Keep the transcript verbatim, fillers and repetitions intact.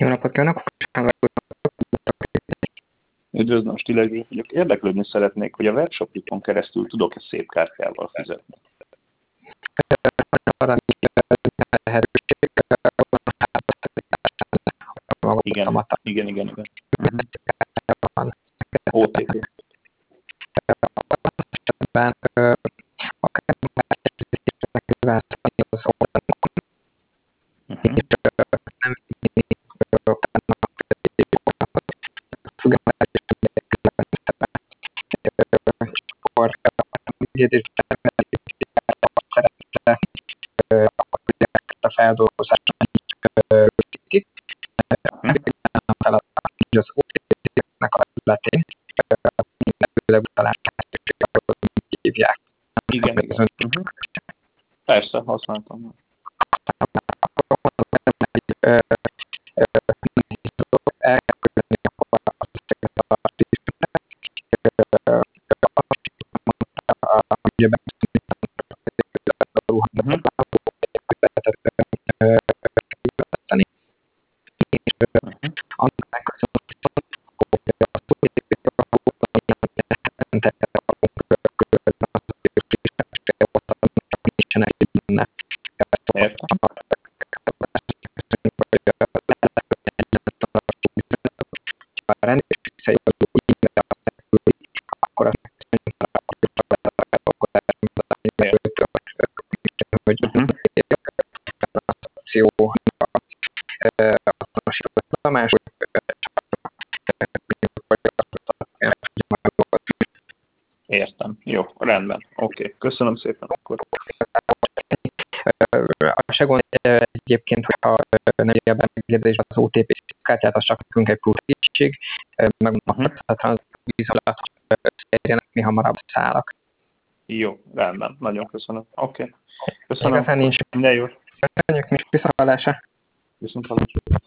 Jó napot kívánok! Üdvözlöm, Stilegyi vagyok. Érdeklődni szeretnék, hogy a webshopjukon keresztül tudok-e szép kártyával fizetni. Arra lehetőség Igen, igen, igen, igen. Uh-huh. o té pé. Esetben akár választani az oldalon, Uh-huh. és nem akkor a feldolgozásra ki. Az o té pé-nek a területén mindenféle utalás lehetőséget hívják. Igen, igen. Uh-huh. Persze, használtam. Elküldeni a rendőrség akkor azt hogy akció azonosított a másik Értem. Jó, rendben. Oké, okay. Köszönöm szépen akkor. A segon egyébként, hogyha nem érben megkérdezésben az o té pé kártyát, az csak nekünk egy plusz segítség, megmondom, a transzvízulat szerjenek, mi hamarabb szállak. Jó, rendben. Nagyon köszönöm. Oké. Okay. Köszönöm. Igazán nincs. Minden jó. Köszönjük, mi viszontlátásra. Viszontlátásra.